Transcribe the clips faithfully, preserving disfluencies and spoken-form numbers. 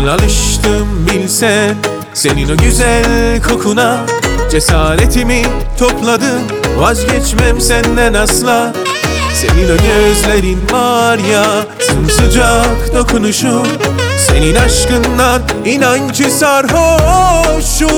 Nasıl alıştım bilsen senin o güzel kokuna. Cesaretimi topladım, vazgeçmem senden asla. Senin o gözlerin var ya, sımsıcak dokunuşun. Senin aşkından inan ki sarhoşum.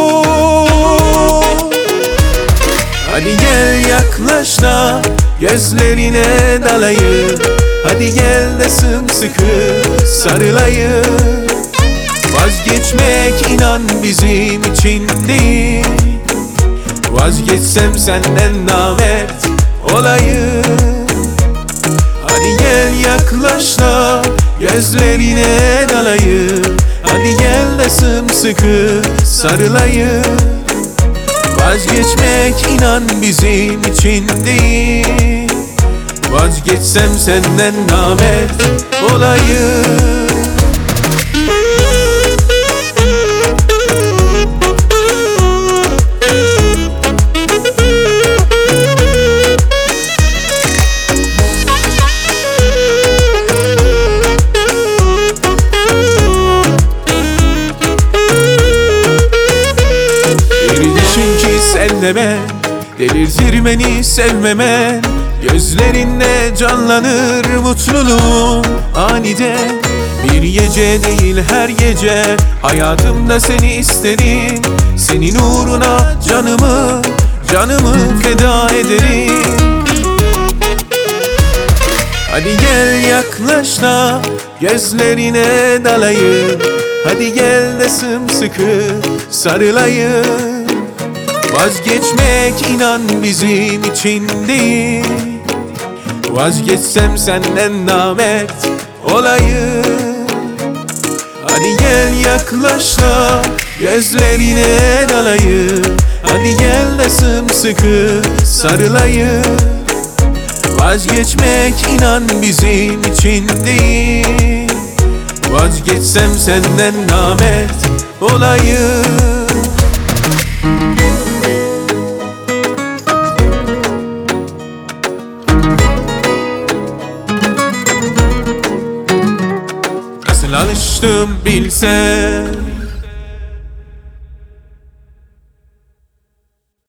Hadi gel yaklaş da gözlerine dalayım. Hadi gel de sımsıkı sarılayım. Vazgeçmek inan bizim için değil. Vazgeçsem senden namert olayım. Hadi gel yaklaş da gözlerine dalayım. Hadi gel de sımsıkı sarılayım. Vazgeçmek inan bizim için değil. Vazgeçsem senden namert olayım. Sen de ben, delirtir beni sevmemen. Gözlerinle canlanır mutluluğum aniden. Bir gece değil her gece hayatımda seni isterim. Senin uğruna canımı, canımı feda ederim. Hadi gel yaklaş da gözlerine dalayım. Hadi gel de sımsıkı sarılayım. Vazgeçmek inan bizim için değil. Vazgeçsem senden namert olayım. Hadi gel yaklaş da gözlerine dalayım. Hadi gel de sımsıkı sarılayım. Vazgeçmek inan bizim için değil. Vazgeçsem senden namert olayım. Nasıl alıştım bilsen